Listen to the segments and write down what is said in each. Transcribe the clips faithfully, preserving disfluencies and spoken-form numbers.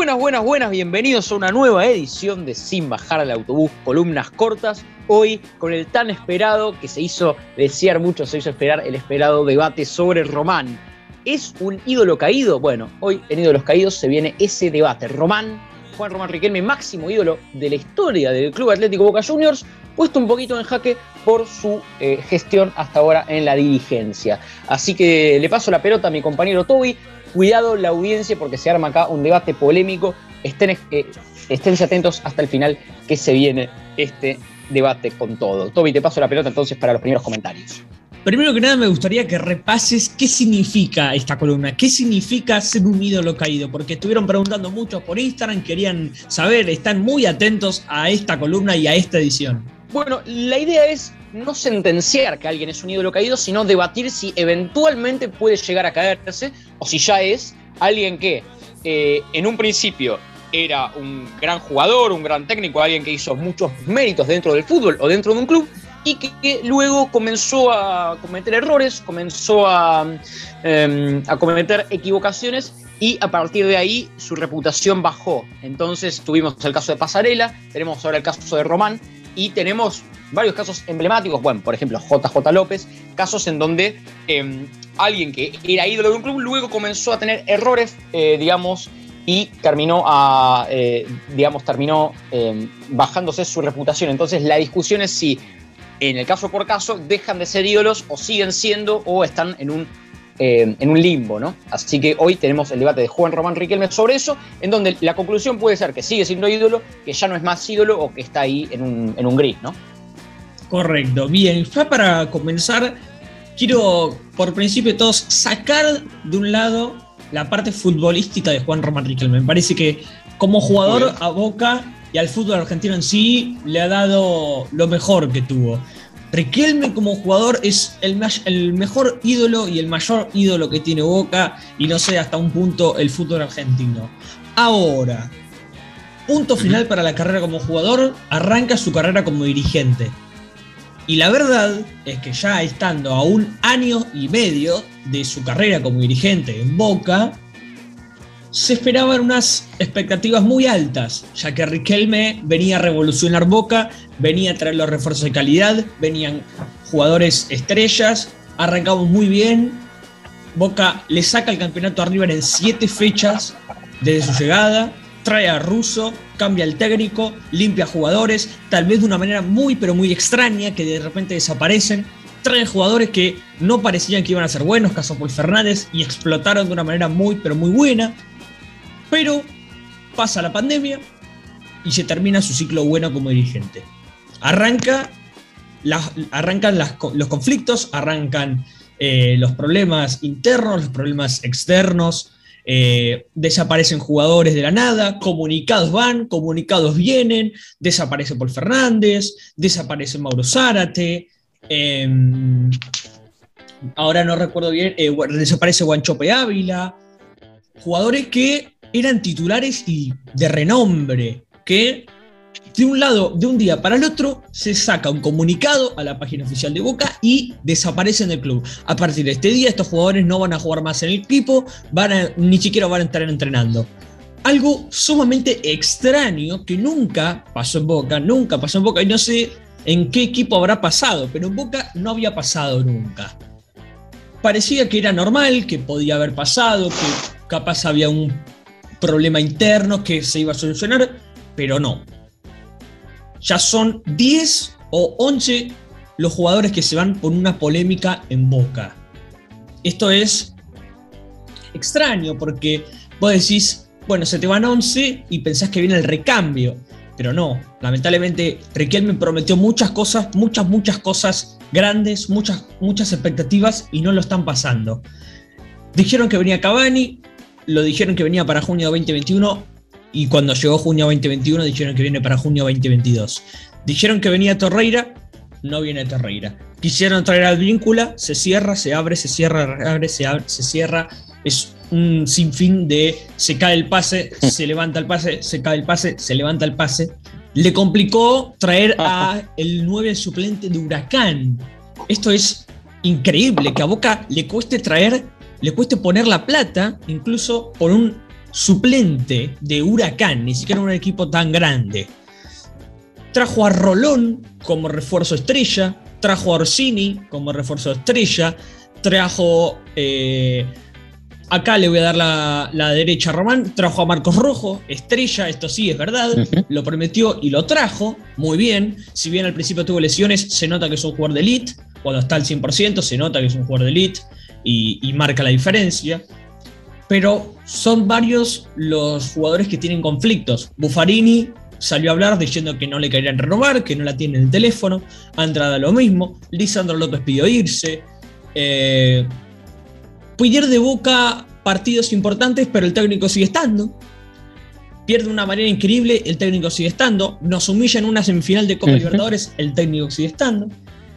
Buenas, buenas, buenas, bienvenidos a una nueva edición de Sin Bajar al Autobús, columnas cortas. Hoy con el tan esperado, que se hizo desear mucho, se hizo esperar, el esperado debate sobre Román. ¿Es un ídolo caído? Bueno, hoy en Ídolos Caídos se viene ese debate. Román, Juan Román Riquelme, máximo ídolo de la historia del Club Atlético Boca Juniors, puesto un poquito en jaque por su eh, gestión hasta ahora en la dirigencia. Así que le paso la pelota a mi compañero Toby. Cuidado la audiencia porque se arma acá un debate polémico. Estén, eh, esténse atentos hasta el final que se viene este debate con todo. Toby, te paso la pelota entonces para los primeros comentarios. Primero que nada me gustaría que repases qué significa esta columna, qué significa ser un ídolo caído, porque estuvieron preguntando mucho por Instagram, querían saber, están muy atentos a esta columna y a esta edición. Bueno, la idea es no sentenciar que alguien es un ídolo caído, sino debatir si eventualmente puede llegar a caerse o si ya es alguien que eh, en un principio era un gran jugador, un gran técnico, alguien que hizo muchos méritos dentro del fútbol o dentro de un club y que, que luego comenzó a cometer errores, comenzó a, eh, a cometer equivocaciones y a partir de ahí su reputación bajó. Entonces tuvimos el caso de Pasarela, tenemos ahora el caso de Román y tenemos varios casos emblemáticos, bueno, por ejemplo, J J López, casos en donde eh, alguien que era ídolo de un club luego comenzó a tener errores, eh, digamos, y terminó, a, eh, digamos, terminó eh, bajándose su reputación. Entonces la discusión es si, en el caso por caso, dejan de ser ídolos o siguen siendo o están en un, eh, en un limbo, ¿no? Así que hoy tenemos el debate de Juan Román Riquelme sobre eso, en donde la conclusión puede ser que sigue siendo ídolo, que ya no es más ídolo o que está ahí en un, en un gris, ¿no? Correcto, bien, ya para comenzar, quiero por principio de todos sacar de un lado la parte futbolística de Juan Román Riquelme. Me parece que como jugador a Boca y al fútbol argentino en sí le ha dado lo mejor que tuvo. Riquelme como jugador es el, el mejor ídolo y el mayor ídolo que tiene Boca y no sé hasta un punto el fútbol argentino. Ahora, punto final para la carrera como jugador, arranca su carrera como dirigente. Y la verdad es que ya estando a un año y medio de su carrera como dirigente en Boca, se esperaban unas expectativas muy altas, ya que Riquelme venía a revolucionar Boca, venía a traer los refuerzos de calidad, venían jugadores estrellas, arrancamos muy bien, Boca le saca el campeonato a River en siete fechas desde su llegada, trae a Russo, cambia el técnico, limpia jugadores, tal vez de una manera muy pero muy extraña, que de repente desaparecen, trae jugadores que no parecían que iban a ser buenos, caso Paul Fernández, y explotaron de una manera muy pero muy buena, pero pasa la pandemia y se termina su ciclo bueno como dirigente. Arranca, la, arrancan las, los conflictos, arrancan eh, los problemas internos, los problemas externos. Eh, desaparecen jugadores de la nada, comunicados van, comunicados vienen, desaparece Paul Fernández, desaparece Mauro Zárate, eh, ahora no recuerdo bien, eh, desaparece Wanchope Ávila, jugadores que eran titulares y de renombre, que de un lado, de un día para el otro, se saca un comunicado a la página oficial de Boca y desaparecen del club. A partir de este día, estos jugadores no van a jugar más en el equipo, van a, ni siquiera van a estar entrenando. Algo sumamente extraño que nunca pasó en Boca, nunca pasó en Boca, y no sé en qué equipo habrá pasado, pero en Boca no había pasado nunca. Parecía que era normal, que podía haber pasado, que capaz había un problema interno que se iba a solucionar, pero no. Ya son diez o once los jugadores que se van por una polémica en Boca. Esto es extraño porque vos decís, bueno, se te van once y pensás que viene el recambio, pero no. Lamentablemente Riquelme prometió muchas cosas, muchas, muchas cosas grandes, muchas, muchas expectativas y no lo están pasando. Dijeron que venía Cavani, lo dijeron que venía para junio veinte veintiuno. Y cuando llegó junio veinte veintiuno dijeron que viene para junio veinte veintidós. Dijeron que venía Torreira, no viene Torreira. Quisieron traer al Víncula, se cierra, se abre, se cierra, se abre, se abre, se cierra. Es un sinfín de se cae el pase, se levanta el pase, se cae el pase, se levanta el pase. Le complicó traer a el nueve suplente de Huracán. Esto es increíble, que a Boca le cueste traer, le cueste poner la plata, incluso por un suplente de Huracán, ni siquiera un equipo tan grande. Trajo a Rolón como refuerzo estrella, trajo a Orsini como refuerzo estrella, trajo, eh, acá le voy a dar la, la derecha a Román, trajo a Marcos Rojo, estrella, esto sí es verdad, uh-huh. Lo prometió y lo trajo, muy bien, si bien al principio tuvo lesiones, se nota que es un jugador de elite, cuando está al cien por ciento se nota que es un jugador de elite y, y marca la diferencia, pero son varios los jugadores que tienen conflictos. Buffarini salió a hablar diciendo que no le querían renovar, que no la tiene en el teléfono. Andrada lo mismo. Lisandro López pidió irse. Eh, pierde de Boca partidos importantes, pero el técnico sigue estando. Pierde de una manera increíble, el técnico sigue estando. Nos humilla en una semifinal de Copa uh-huh. Libertadores, el técnico sigue estando.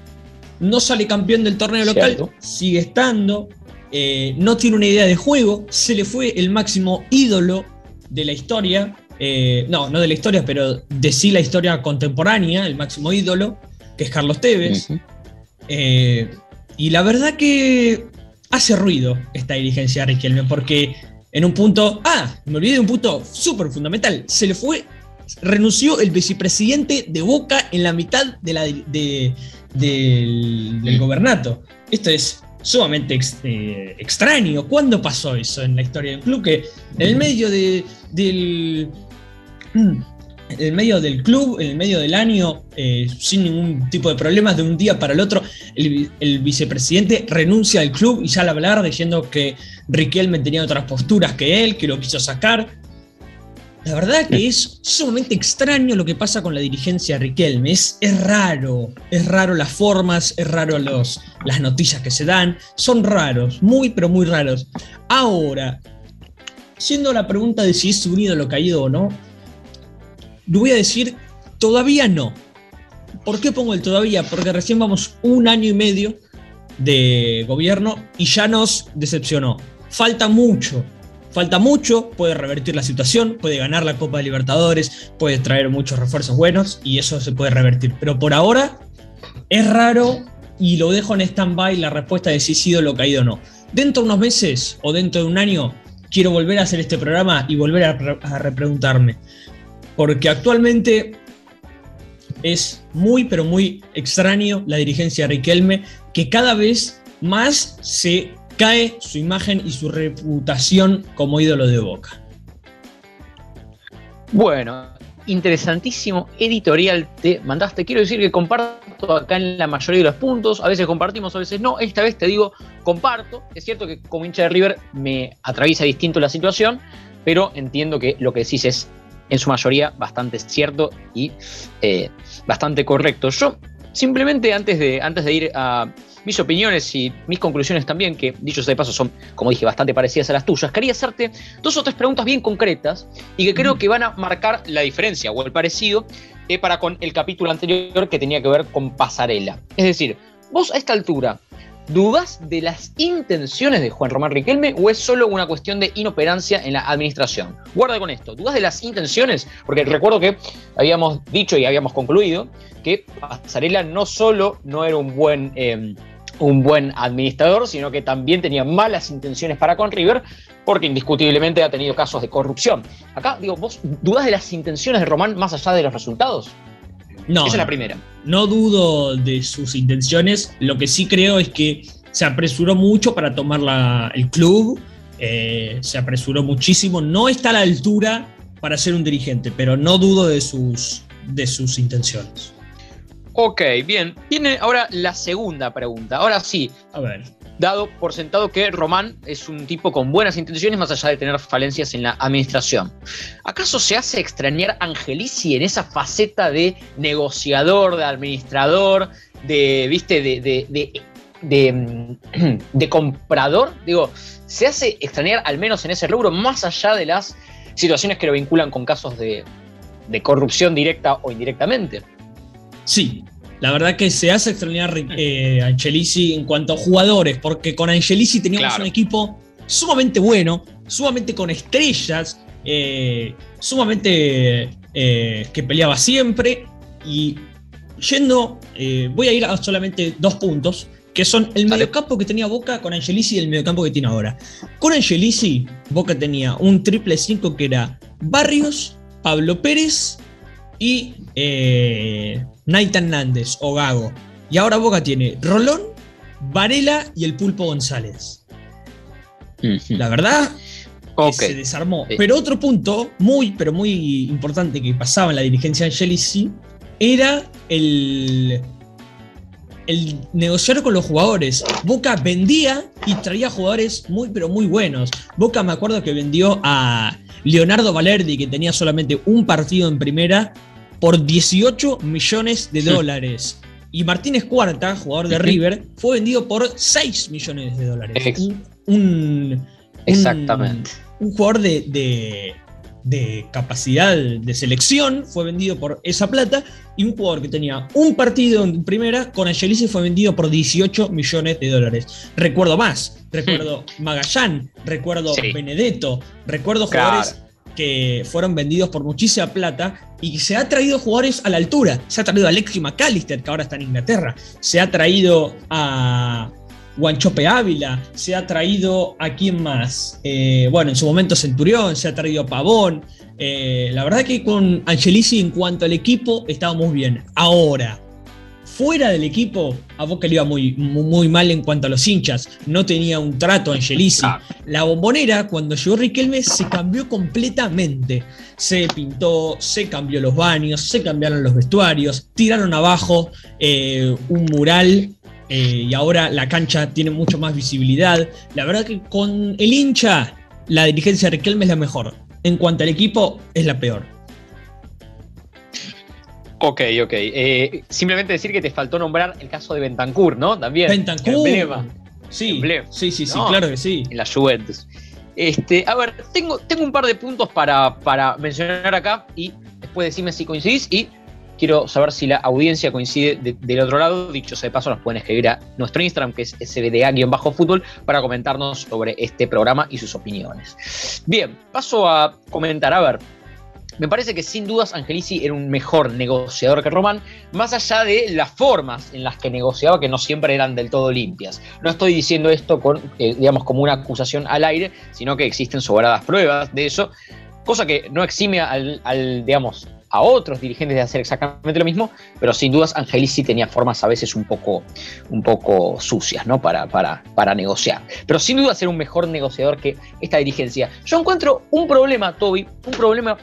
No sale campeón del torneo local, ¿cierto? Sigue estando. Eh, no tiene una idea de juego. Se le fue el máximo ídolo de la historia. Eh, no, no de la historia, pero de sí la historia contemporánea, el máximo ídolo, que es Carlos Tevez. Uh-huh. Eh, y la verdad que hace ruido esta dirigencia de Riquelme, porque en un punto, ah, me olvidé de un punto súper fundamental, se le fue, renunció el vicepresidente de Boca en la mitad de la, de, de, del, del gobernato. Esto es sumamente ex, eh, extraño. ¿Cuándo pasó eso en la historia del club? Que en el medio de, del... en el medio del club, en el medio del año, eh, sin ningún tipo de problemas, de un día para el otro, el, el vicepresidente renuncia al club y sale a hablar diciendo que Riquelme tenía otras posturas que él, que lo quiso sacar. La verdad que es sumamente extraño lo que pasa con la dirigencia de Riquelme. Es, es raro, es raro las formas, es raro los, las noticias que se dan, son raros, muy pero muy raros. Ahora, siendo la pregunta de si es un ídolo caído o no, lo voy a decir, todavía no. ¿Por qué pongo el todavía? Porque recién vamos un año y medio de gobierno y ya nos decepcionó. Falta mucho, falta mucho, puede revertir la situación, puede ganar la Copa de Libertadores, puede traer muchos refuerzos buenos y eso se puede revertir. Pero por ahora es raro y lo dejo en stand-by la respuesta de si ha sido lo caído o no. Dentro de unos meses o dentro de un año quiero volver a hacer este programa y volver a, re- a repreguntarme. Porque actualmente es muy, pero muy extraño la dirigencia de Riquelme, que cada vez más se cae su imagen y su reputación como ídolo de Boca. Bueno, interesantísimo editorial te mandaste. Quiero decir que comparto acá en la mayoría de los puntos. A veces compartimos, a veces no. Esta vez te digo, comparto. Es cierto que como hincha de River me atraviesa distinto la situación, pero entiendo que lo que decís es en su mayoría bastante cierto y eh, bastante correcto. Yo simplemente antes de, antes de ir a mis opiniones y mis conclusiones también, que dicho sea de paso son, como dije, bastante parecidas a las tuyas, quería hacerte dos o tres preguntas bien concretas y que creo que van a marcar la diferencia o el parecido eh, para con el capítulo anterior que tenía que ver con Pasarela. Es decir, vos a esta altura, ¿dudás de las intenciones de Juan Román Riquelme o es solo una cuestión de inoperancia en la administración? Guarda con esto, ¿dudás de las intenciones? Porque recuerdo que habíamos dicho y habíamos concluido que Pasarela no solo no era un buen, eh, un buen administrador, sino que también tenía malas intenciones para con River, porque indiscutiblemente ha tenido casos de corrupción. Acá, digo, ¿vos dudás de las intenciones de Román más allá de los resultados? No, esa es la primera. No dudo de sus intenciones. Lo que sí creo es que se apresuró mucho para tomar la, el club. Eh, se apresuró muchísimo. No está a la altura para ser un dirigente, pero no dudo de sus, de sus intenciones. Ok, bien. Viene ahora la segunda pregunta. Ahora sí. A ver. Dado por sentado que Román es un tipo con buenas intenciones más allá de tener falencias en la administración. ¿Acaso se hace extrañar a Angelici en esa faceta de negociador, de administrador, de, viste, de, de, de, de, de comprador? Digo, ¿se hace extrañar al menos en ese rubro más allá de las situaciones que lo vinculan con casos de, de corrupción directa o indirectamente? Sí. La verdad que se hace extrañar eh, a Angelici en cuanto a jugadores, porque con Angelici teníamos claro. un equipo sumamente bueno, sumamente con estrellas, eh, sumamente eh, que peleaba siempre. Y yendo, eh, voy a ir a solamente dos puntos, que son el Dale. mediocampo que tenía Boca con Angelici y el mediocampo que tiene ahora. Con Angelici, Boca tenía un triple cinco que era Barrios, Pablo Pérez y eh, Nathan Nández o Gago. Y ahora Boca tiene Rolón, Varela y el Pulpo González. Uh-huh. La verdad, okay. se desarmó. Sí. Pero otro punto muy, pero muy importante que pasaba en la dirigencia de Angelici era el... el negociar con los jugadores. Boca vendía y traía jugadores muy pero muy buenos. Boca me acuerdo que vendió a Leonardo Valerdi, que tenía solamente un partido en primera, por dieciocho millones de dólares. Sí. Y Martínez Cuarta, jugador de River, fue vendido por seis millones de dólares. Ex- un, un, Exactamente. Un, un jugador de, de, de capacidad de selección fue vendido por esa plata, y un jugador que tenía un partido en primera con Angelici fue vendido por dieciocho millones de dólares. Recuerdo más, recuerdo hmm. Magallán, recuerdo sí. Benedetto, recuerdo claro. jugadores que fueron vendidos por muchísima plata, y se ha traído jugadores a la altura. Se ha traído a Alexis McAllister, que ahora está en Inglaterra. Se ha traído a Guanchope Ávila. Se ha traído a quién más. Eh, bueno, en su momento Centurión. Se ha traído a Pavón. Eh, la verdad que con Angelici, en cuanto al equipo, estábamos bien. Ahora, fuera del equipo, a Boca le iba muy, muy, muy mal en cuanto a los hinchas. No tenía un trato Angelici. Ah. La Bombonera, cuando llegó Riquelme, se cambió completamente. Se pintó, se cambió los baños, se cambiaron los vestuarios, tiraron abajo eh, un mural eh, y ahora la cancha tiene mucho más visibilidad. La verdad que con el hincha, la dirigencia de Riquelme es la mejor. En cuanto al equipo, es la peor. Ok, ok. Eh, simplemente decir que te faltó nombrar el caso de Bentancur, ¿no? También. Bentancur. Emblema. Sí, Emblema. sí, sí, sí, no, claro que sí. En la Juventus. Este, a ver, tengo, tengo un par de puntos para, para mencionar acá, y después decime si coincidís, y quiero saber si la audiencia coincide de, del otro lado. Dicho sea de paso, nos pueden escribir a nuestro Instagram, que es S B D A-fútbol, para comentarnos sobre este programa y sus opiniones. Bien, paso a comentar. A ver, me parece que sin dudas Angelici era un mejor negociador que Román, más allá de las formas en las que negociaba, que no siempre eran del todo limpias. No estoy diciendo esto con, eh, digamos, como una acusación al aire, sino que existen sobradas pruebas de eso, cosa que no exime al, al digamos, a otros dirigentes de hacer exactamente lo mismo, pero sin dudas Angelici tenía formas a veces un poco, un poco sucias, ¿no? Para, para, para negociar. Pero sin dudas era un mejor negociador que esta dirigencia. Yo encuentro un problema, Toby, un problema,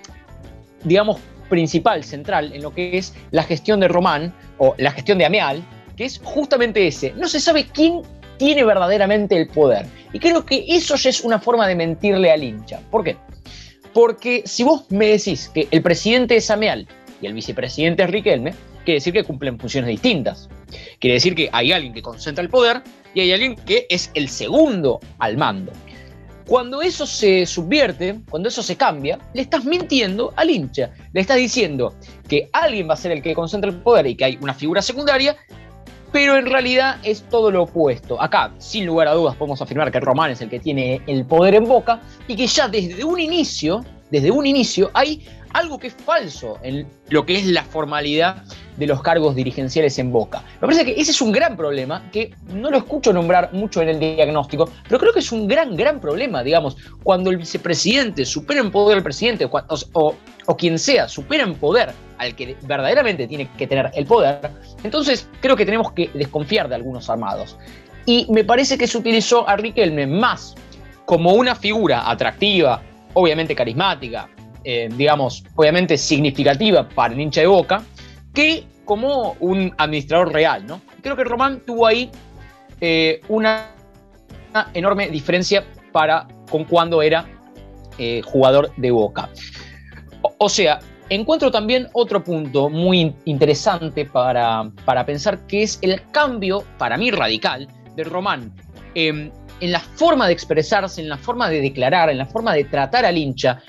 digamos, principal, central, en lo que es la gestión de Román, o la gestión de Ameal, que es justamente ese. No se sabe quién tiene verdaderamente el poder. Y creo que eso ya es una forma de mentirle al hincha. ¿Por qué? Porque si vos me decís que el presidente es Ameal y el vicepresidente es Riquelme, quiere decir que cumplen funciones distintas. Quiere decir que hay alguien que concentra el poder y hay alguien que es el segundo al mando. Cuando eso se subvierte, cuando eso se cambia, le estás mintiendo al hincha. Le estás diciendo que alguien va a ser el que concentra el poder y que hay una figura secundaria, pero en realidad es todo lo opuesto. Acá, sin lugar a dudas, podemos afirmar que Román es el que tiene el poder en Boca y que ya desde un inicio, desde un inicio, hay algo que es falso en lo que es la formalidad de los cargos dirigenciales en Boca. Me parece que ese es un gran problema, que no lo escucho nombrar mucho en el diagnóstico, pero creo que es un gran, gran problema, digamos, cuando el vicepresidente supera en poder al presidente, o, o, o quien sea, supera en poder al que verdaderamente tiene que tener el poder, entonces creo que tenemos que desconfiar de algunos armados. Y me parece que se utilizó a Riquelme más como una figura atractiva, obviamente carismática, eh, digamos, obviamente significativa para el hincha de Boca, que como un administrador real, ¿no? Creo que Román tuvo ahí eh, una, una enorme diferencia para con cuando era eh, jugador de Boca. O, o sea, encuentro también otro punto muy interesante para, para pensar, que es el cambio, para mí radical, de Román eh, en la forma de expresarse, en la forma de declarar, en la forma de tratar al hincha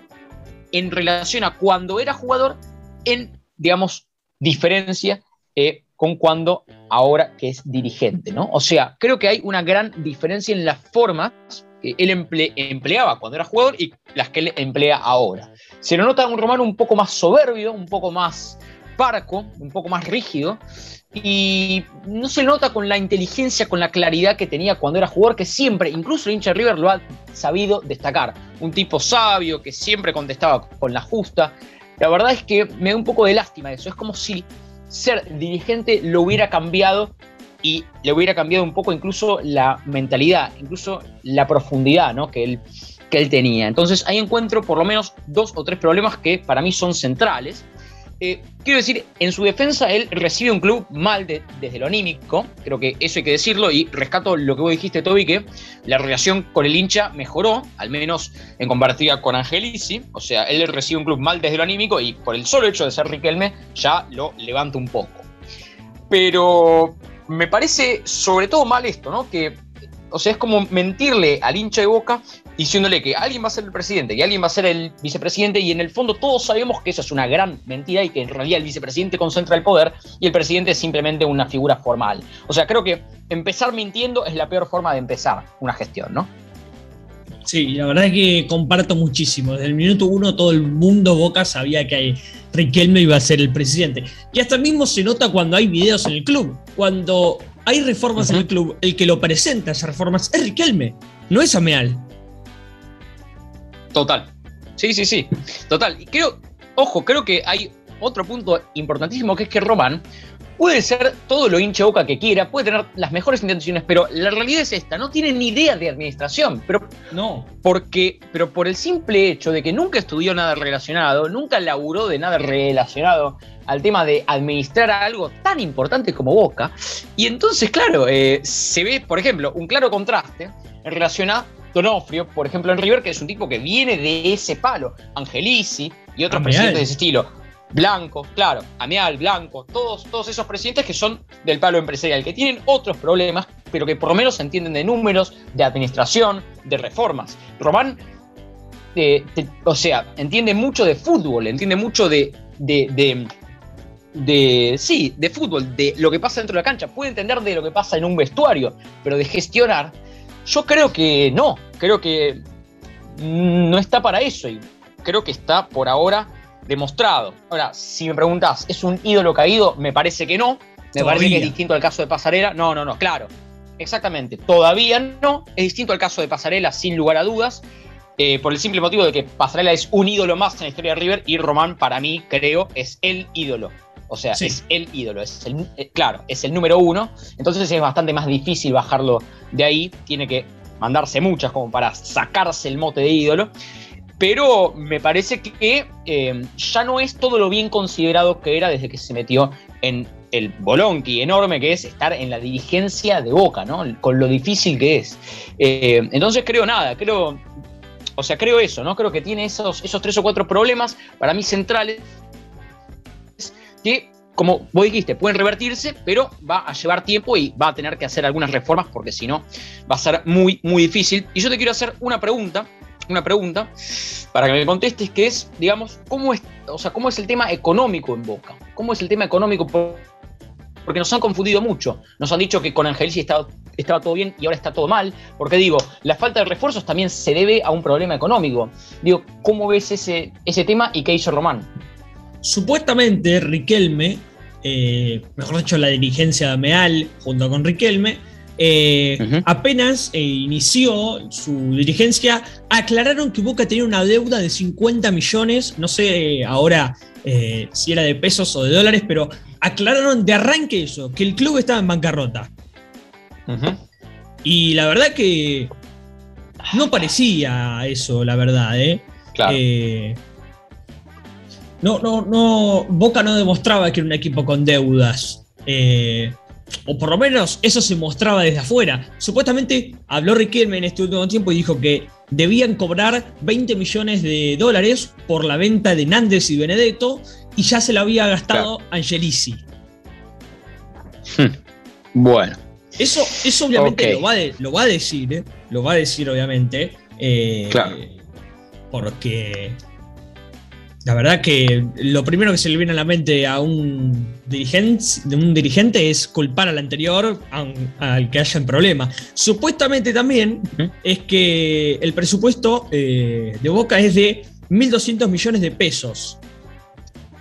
en relación a cuando era jugador, en, digamos, diferencia eh, con cuando ahora que es dirigente, ¿no? O sea, creo que hay una gran diferencia en las formas que él emple, empleaba cuando era jugador y las que él emplea ahora. Se lo nota un Román un poco más soberbio, un poco más, parco, un poco más rígido, y no se nota con la inteligencia, con la claridad que tenía cuando era jugador, que siempre, incluso el hincha de River lo ha sabido destacar. Un tipo sabio que siempre contestaba con la justa. La verdad es que me da un poco de lástima eso. Es como si ser dirigente lo hubiera cambiado y le hubiera cambiado un poco incluso la mentalidad, incluso la profundidad, ¿no?, que él, que él tenía. Entonces ahí encuentro por lo menos dos o tres problemas que para mí son centrales. Eh, quiero decir, en su defensa él recibe un club mal de, desde lo anímico, creo que eso hay que decirlo, y rescato lo que vos dijiste, Toby, que la relación con el hincha mejoró, al menos en comparativa con Angelici. O sea, él recibe un club mal desde lo anímico y por el solo hecho de ser Riquelme ya lo levanta un poco. Pero me parece sobre todo mal esto, ¿no? Que, o sea, es como mentirle al hincha de Boca diciéndole que alguien va a ser el presidente y alguien va a ser el vicepresidente, y en el fondo todos sabemos que eso es una gran mentira y que en realidad el vicepresidente concentra el poder y el presidente es simplemente una figura formal. O sea, creo que empezar mintiendo es la peor forma de empezar una gestión, ¿no? Sí, la verdad es que comparto muchísimo. Desde el minuto uno todo el mundo Boca sabía que Riquelme iba a ser el presidente. Y hasta mismo se nota cuando hay videos en el club. Cuando hay reformas uh-huh. en el club, el que lo presenta esas reformas es Riquelme, no es Ameal. Total. Sí, sí, sí. Total. Y creo, ojo, creo que hay otro punto importantísimo, que es que Román puede ser todo lo hincha Boca que quiera, puede tener las mejores intenciones, pero la realidad es esta: no tiene ni idea de administración. Pero no. Porque, pero por el simple hecho de que nunca estudió nada relacionado, nunca laburó de nada relacionado al tema de administrar algo tan importante como Boca. Y entonces, claro, eh, se ve, por ejemplo, un claro contraste en relación a Donofrio, por ejemplo, en River, que es un tipo que viene de ese palo. Angelici y otros Ameal. Presidentes de ese estilo. Blanco, claro, Ameal, Blanco, todos, todos esos presidentes que son del palo empresarial, que tienen otros problemas, pero que por lo menos entienden de números, de administración, de reformas. Román, eh, te, o sea, entiende mucho de fútbol, entiende mucho de, de, de, de, sí, de fútbol, de lo que pasa dentro de la cancha, puede entender de lo que pasa en un vestuario, pero de gestionar, yo creo que no, creo que no está para eso, y creo que está por ahora demostrado. Ahora, si me preguntás, ¿es un ídolo caído? Me parece que no. Me Todavía. parece que es distinto al caso de Pasarela. No, no, no, claro. Exactamente. Todavía no. Es distinto al caso de Pasarela, sin lugar a dudas. Eh, por el simple motivo de que Pasarela es un ídolo más en la historia de River y Román, para mí, creo, es el ídolo. O sea, sí. es el ídolo. Es el, eh, claro, es el número uno. Entonces es bastante más difícil bajarlo de ahí. Tiene que mandarse muchas como para sacarse el mote de ídolo. Pero me parece que eh, ya no es todo lo bien considerado que era desde que se metió en el bolonqui enorme que es estar en la dirigencia de Boca, ¿no? Con lo difícil que es. Eh, entonces creo nada, creo, o sea, creo eso, ¿no? Creo que tiene esos, esos tres o cuatro problemas para mí centrales que, como vos dijiste, pueden revertirse, pero va a llevar tiempo y va a tener que hacer algunas reformas porque si no va a ser muy, muy difícil. Y yo te quiero hacer una pregunta. Una pregunta para que me contestes, que es, digamos, ¿cómo es, o sea, cómo es el tema económico en Boca? ¿Cómo es el tema económico? Porque nos han confundido mucho. Nos han dicho que con Angelici estaba, estaba todo bien y ahora está todo mal. Porque digo, la falta de refuerzos también se debe a un problema económico. Digo, ¿cómo ves ese, ese tema y qué hizo Román? Supuestamente Riquelme, eh, mejor dicho la dirigencia de Ameal junto con Riquelme, Eh, uh-huh. apenas eh, inició su dirigencia, aclararon que Boca tenía una deuda de cincuenta millones, no sé eh, ahora eh, si era de pesos o de dólares, pero aclararon de arranque eso, que el club estaba en bancarrota. Uh-huh. Y la verdad que no parecía eso, la verdad, ¿eh? Claro. Eh, no, no, no, Boca no demostraba que era un equipo con deudas. Eh, O por lo menos eso se mostraba desde afuera. Supuestamente habló Riquelme en este último tiempo y dijo que debían cobrar veinte millones de dólares por la venta de Nández y Benedetto y ya se lo había gastado claro. Angelici. Hmm. Bueno. Eso, eso obviamente okay. lo, va de, lo va a decir, ¿eh? Lo va a decir obviamente. Eh, claro. Porque la verdad que lo primero que se le viene a la mente a un dirigente, un dirigente es culpar al anterior, al que haya el problema. Supuestamente también uh-huh. es que el presupuesto eh, de Boca es de mil doscientos millones de pesos.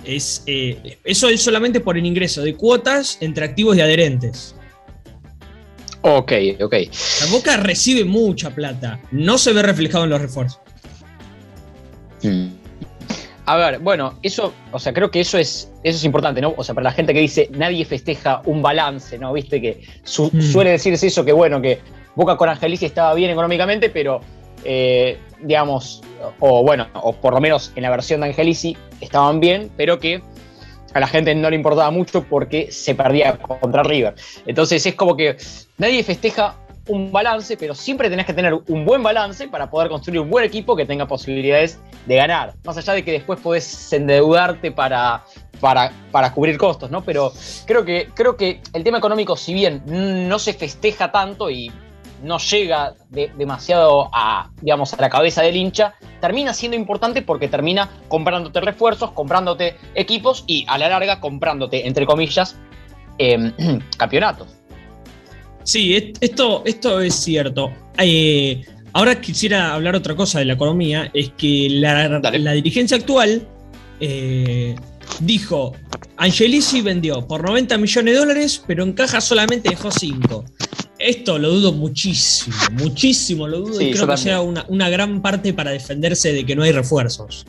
Es, eh, eso es solamente por el ingreso de cuotas entre activos y adherentes. Ok, ok. La Boca recibe mucha plata, no se ve reflejado en los refuerzos. Hmm. A ver, bueno, eso, o sea, creo que eso es, eso es importante, ¿no? O sea, para la gente que dice, nadie festeja un balance, ¿no? Viste que su, mm. suele decirse eso, que bueno, que Boca con Angelici estaba bien económicamente, pero, eh, digamos, o bueno, o por lo menos en la versión de Angelici estaban bien, pero que a la gente no le importaba mucho porque se perdía contra River. Entonces es como que nadie festeja un balance, pero siempre tenés que tener un buen balance para poder construir un buen equipo que tenga posibilidades de ganar. Más allá de que después podés endeudarte para, para, para cubrir costos, ¿no? Pero creo que, creo que el tema económico, si bien no se festeja tanto y no llega de, demasiado a, digamos, a la cabeza del hincha, termina siendo importante porque termina comprándote refuerzos, comprándote equipos y a la larga comprándote, entre comillas, eh, campeonatos. Sí, esto, esto es cierto. Eh, ahora quisiera hablar otra cosa de la economía, es que la, la dirigencia actual eh, dijo, Angelici vendió por noventa millones de dólares, pero en caja solamente dejó cinco. Esto lo dudo muchísimo, muchísimo lo dudo, sí, y creo que sea una, una gran parte para defenderse de que no hay refuerzos.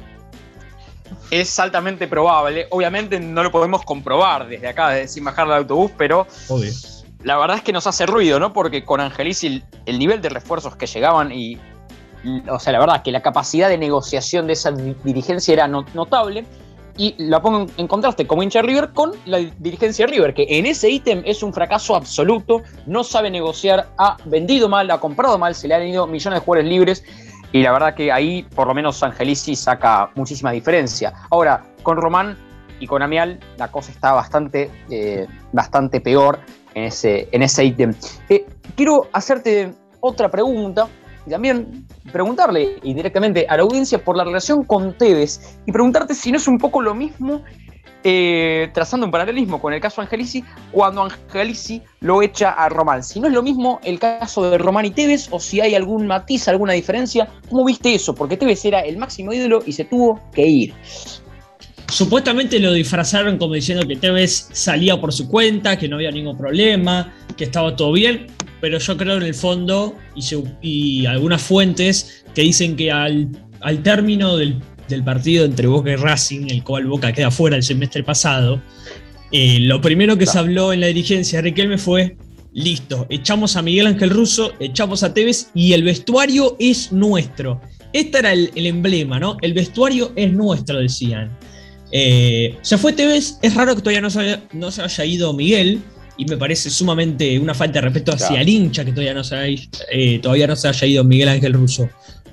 Es altamente probable, obviamente no lo podemos comprobar desde acá, sin bajar del autobús, pero obvio. La verdad es que nos hace ruido, ¿no? Porque con Angelici el, el nivel de refuerzos que llegaban y, y, o sea, la verdad es que la capacidad de negociación de esa dirigencia era not, notable. Y la pongo en contraste como hincha de River con la dirigencia de River, que en ese ítem es un fracaso absoluto, no sabe negociar, ha vendido mal, ha comprado mal, se le han ido millones de jugadores libres y la verdad que ahí por lo menos Angelici saca muchísima diferencia. Ahora, con Román y con Amial la cosa está bastante, eh, bastante peor en ese, en ese ítem. Eh, quiero hacerte otra pregunta y también preguntarle indirectamente a la audiencia por la relación con Tevez y preguntarte si no es un poco lo mismo, eh, trazando un paralelismo con el caso Angelici, cuando Angelici lo echa a Román. Si no es lo mismo el caso de Román y Tevez o si hay algún matiz, alguna diferencia. ¿Cómo viste eso? Porque Tevez era el máximo ídolo y se tuvo que ir. Supuestamente lo disfrazaron como diciendo que Tevez salía por su cuenta, que no había ningún problema, que estaba todo bien. Pero yo creo en el fondo, y, se, y algunas fuentes que dicen que al, al término del, del partido entre Boca y Racing, el cual Boca queda fuera el semestre pasado, eh, lo primero que no. se habló en la dirigencia de Riquelme fue, listo, echamos a Miguel Ángel Russo, echamos a Tevez y el vestuario es nuestro. Este era el, el emblema, ¿no? El vestuario es nuestro, decían. Eh, se fue Tevez, es raro que todavía no se haya, no se haya ido Miguel, y me parece sumamente una falta de respeto hacia claro. el hincha que todavía no, se haya, eh, todavía no se haya ido Miguel Ángel Russo.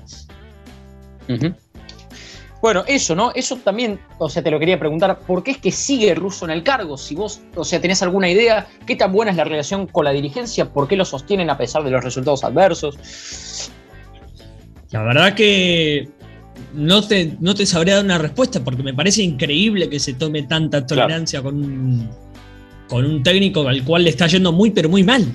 Uh-huh. Bueno, eso, ¿no? Eso también, o sea, te lo quería preguntar, ¿por qué es que sigue Russo en el cargo? Si vos, o sea, tenés alguna idea, ¿qué tan buena es la relación con la dirigencia? ¿Por qué lo sostienen a pesar de los resultados adversos? La verdad que no te, no te sabría dar una respuesta, porque me parece increíble que se tome tanta tolerancia claro. con un... con un técnico al cual le está yendo muy, pero muy mal.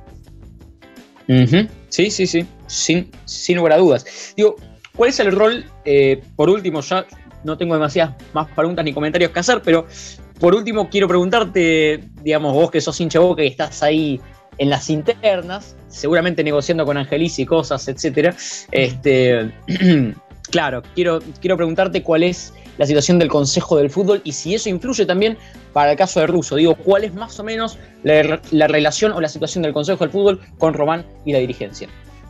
Uh-huh. Sí, sí, sí, sin, sin lugar a dudas. Digo, ¿cuál es el rol, eh, por último, ya no tengo demasiadas más preguntas ni comentarios que hacer, pero por último quiero preguntarte, digamos, vos que sos hincha de Boca, que estás ahí en las internas, seguramente negociando con Angelici y cosas, etcétera. Este, claro, quiero, quiero preguntarte cuál es la situación del Consejo del Fútbol y si eso influye también para el caso de Russo. Digo, ¿cuál es más o menos la, la relación o la situación del Consejo del Fútbol con Román y la dirigencia?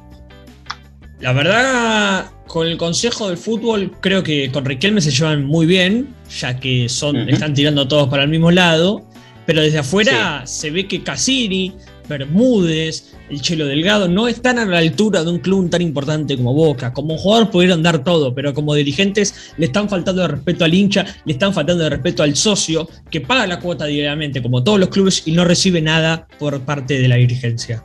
La verdad, con el Consejo del Fútbol creo que con Riquelme se llevan muy bien, ya que son, uh-huh. están tirando todos para el mismo lado, pero desde afuera sí. se ve que Cassini, Bermúdez, el Chelo Delgado no están a la altura de un club tan importante como Boca. Como jugador pudieron dar todo, pero como dirigentes le están faltando de respeto al hincha, le están faltando de respeto al socio, que paga la cuota diariamente, como todos los clubes, y no recibe nada por parte de la dirigencia.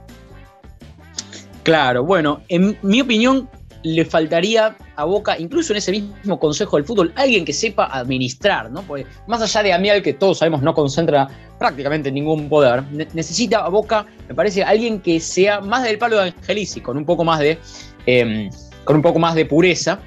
Claro, bueno, en mi opinión le faltaría a Boca, incluso en ese mismo Consejo del Fútbol, alguien que sepa administrar, ¿no? Porque más allá de Amial, que todos sabemos no concentra prácticamente ningún poder, ne- necesita a Boca, me parece, alguien que sea más del palo de Angelici, con un poco más de, eh, con un poco más de pureza,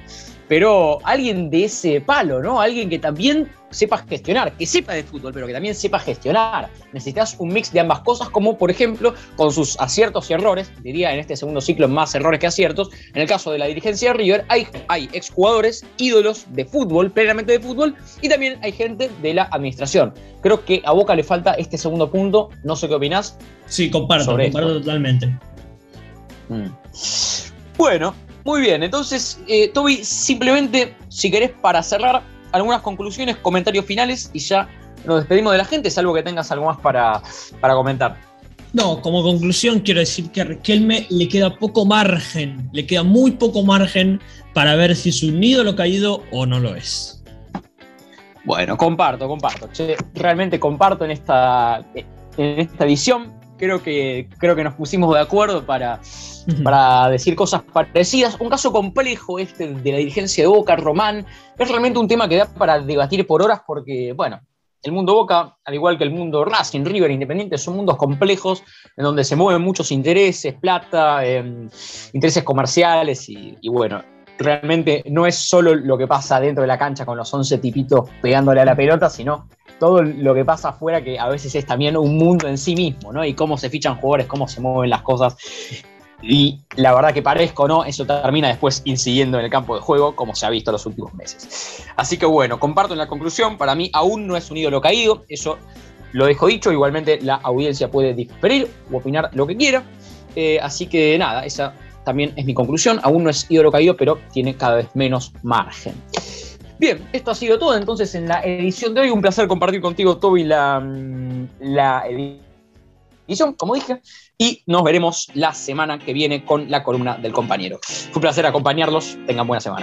pero alguien de ese palo, ¿no? Alguien que también sepa gestionar, que sepa de fútbol, pero que también sepa gestionar. Necesitas un mix de ambas cosas, como por ejemplo, con sus aciertos y errores, diría en este segundo ciclo más errores que aciertos. En el caso de la dirigencia de River, hay, hay exjugadores, ídolos de fútbol, plenamente de fútbol, y también hay gente de la administración. Creo que a Boca le falta este segundo punto, no sé qué opinás. Sí, comparto, comparto esto. Totalmente. Mm. Bueno, muy bien, entonces, eh, Toby, simplemente, si querés, para cerrar, algunas conclusiones, comentarios finales, y ya nos despedimos de la gente, salvo que tengas algo más para, para comentar. No, como conclusión quiero decir que a Riquelme le queda poco margen, le queda muy poco margen para ver si es un ídolo caído o no lo es. Bueno, comparto, comparto. Che, realmente comparto en esta, en esta edición. Creo que, creo que nos pusimos de acuerdo para, uh-huh. para decir cosas parecidas. Un caso complejo este de la dirigencia de Boca, Román. Es realmente un tema que da para debatir por horas porque, bueno, el mundo Boca, al igual que el mundo Racing, River, Independiente, son mundos complejos en donde se mueven muchos intereses, plata, eh, intereses comerciales y, y, bueno, realmente no es solo lo que pasa dentro de la cancha con los once tipitos pegándole a la pelota, sino todo lo que pasa afuera, que a veces es también un mundo en sí mismo, ¿no? Y cómo se fichan jugadores, cómo se mueven las cosas. Y la verdad que parezca o no, eso termina después incidiendo en el campo de juego, como se ha visto en los últimos meses. Así que bueno, comparto en la conclusión, para mí aún no es un ídolo caído, eso lo dejo dicho, igualmente la audiencia puede diferir o opinar lo que quiera. Eh, así que nada, esa también es mi conclusión, aún no es ídolo caído, pero tiene cada vez menos margen. Bien, esto ha sido todo entonces en la edición de hoy. Un placer compartir contigo, Toby, la, la edición, como dije. Y nos veremos la semana que viene con la columna del compañero. Fue un placer acompañarlos. Tengan buena semana.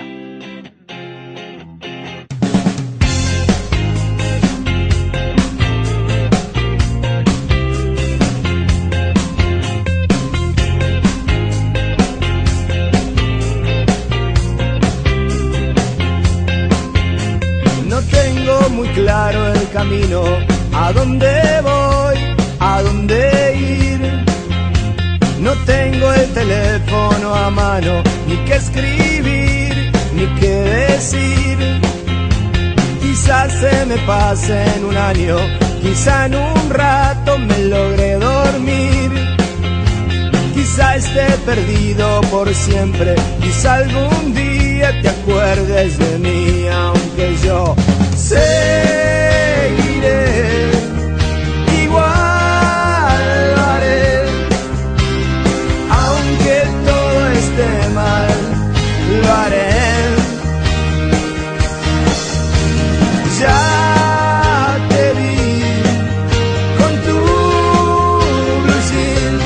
Muy claro el camino, a dónde voy, a dónde ir. No tengo el teléfono a mano, ni qué escribir, ni qué decir. Quizás se me pase en un año, quizá en un rato me logre dormir. Quizá esté perdido por siempre, quizá algún día te acuerdes de mí, aunque yo seguiré, igual lo haré, aunque todo esté mal, lo haré. Ya te vi con tu blue jean,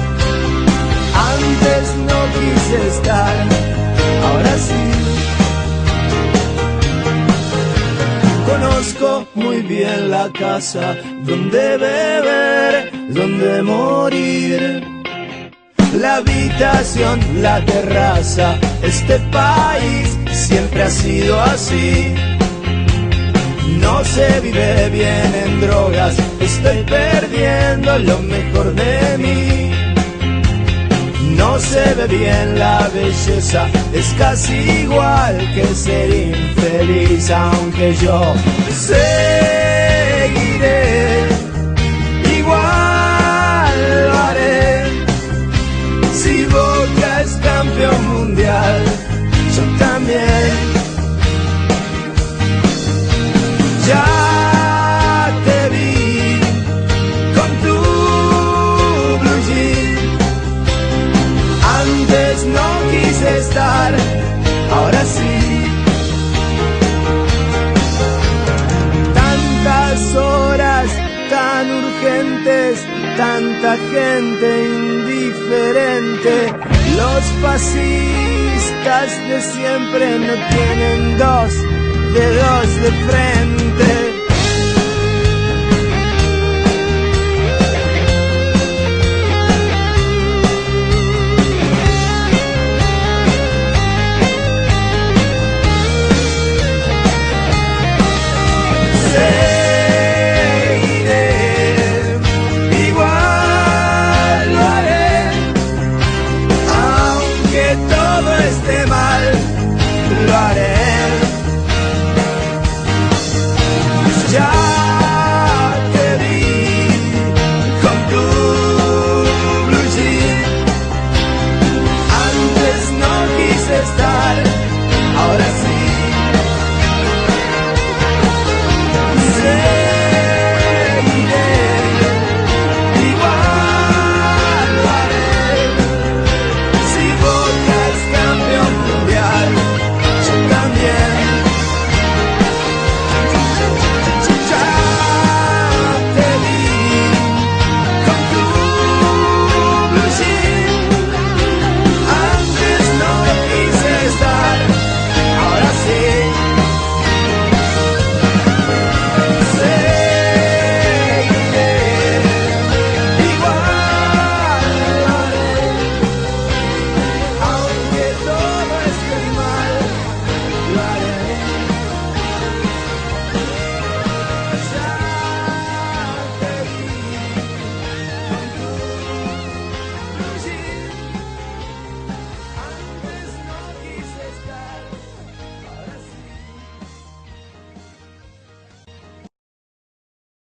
antes no quise estar, ahora sí. Conozco muy bien la casa, donde beber, donde morir. La habitación, la terraza, este país siempre ha sido así. No se vive bien en drogas, estoy perdiendo lo mejor de mí. No se ve bien la belleza, es casi igual que ser infeliz, aunque yo seguiré, igual lo haré. Si Boca es campeón mundial, yo también. Ya te vi con tu blue jean, antes no quise estar, ahora sí. Tantas horas tan urgentes, tanta gente indiferente. Los fascistas de siempre no tienen dos dedos de frente. Lo haré.